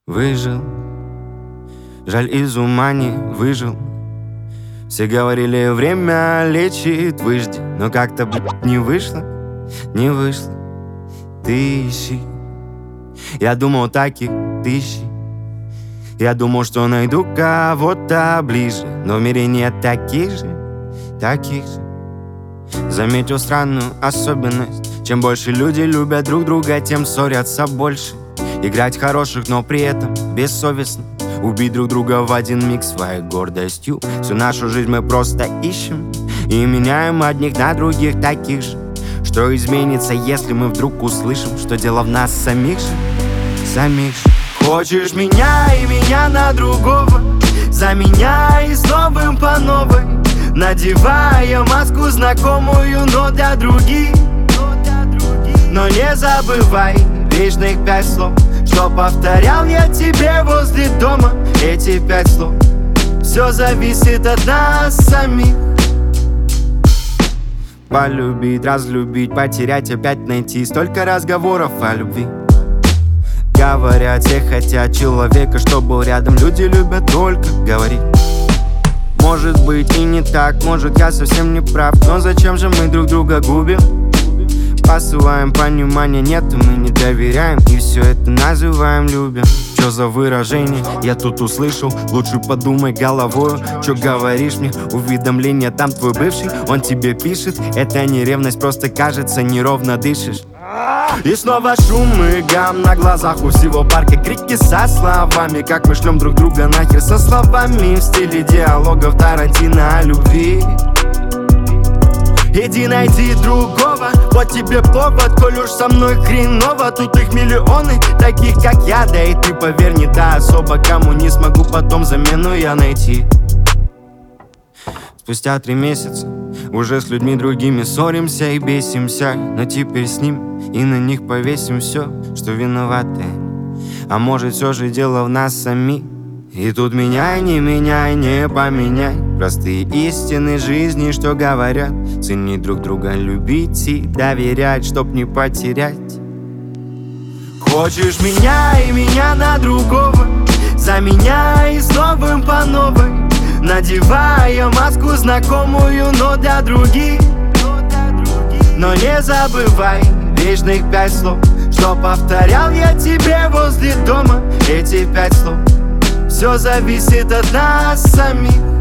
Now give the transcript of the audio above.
Выжил, жаль, из ума не выжил. Все говорили, время лечит, выжди. Но как-то, не вышло, не вышло. Ты ищи. Я думал, таких тысячи. Я думал, что найду кого-то ближе, но в мире нет таких же, таких же. Заметил странную особенность: чем больше люди любят друг друга, тем ссорятся больше. Играть хороших, но при этом бессовестно. Убить друг друга в один миг своей гордостью. Всю нашу жизнь мы просто ищем и меняем одних на других таких же. Что изменится, если мы вдруг услышим, что дело в нас самих же, самих же. Хочешь меня и меня на другого, заменяй с новым по новой, надевая маску знакомую, но для других. Но не забывай вечных 5 слов, что повторял я тебе возле дома. Эти 5 слов: все зависит от нас самих. Полюбить, разлюбить, потерять, опять найти. Столько разговоров о любви. Говорят, все хотят человека, что был рядом. Люди любят только говорить. Может быть и не так, может я совсем не прав, но зачем же мы друг друга губим? Посылаем понимания, нет, и мы не доверяем, и все это называем любим. Чё за выражение я тут услышал? Лучше подумай головою, чё говоришь мне? Уведомление, там твой бывший, он тебе пишет. Это не ревность, просто кажется, неровно дышишь. И снова шум и гам на глазах у всего парка. Крики со словами, как мы шлем друг друга нахер. Со словами в стиле диалогов Тарантино о любви. Иди найди другого, вот тебе повод. Коль уж со мной хреново, тут их миллионы таких, как я. Да и ты, поверь, не та особа, кому не смогу потом замену я найти. Спустя 3 месяца уже с людьми другими ссоримся и бесимся. Но теперь с ним и на них повесим все, что виноваты. А может, все же дело в нас самих. И тут меняй, не поменяй простые истины жизни, что говорят: ценить друг друга, любить и доверять, чтоб не потерять. Хочешь меня и меня на другого, заменяй с новым по новой, надевая маску знакомую, но для других. Но не забывай вечных 5 слов, что повторял я тебе возле дома. Эти 5 слов: все зависит от нас самих.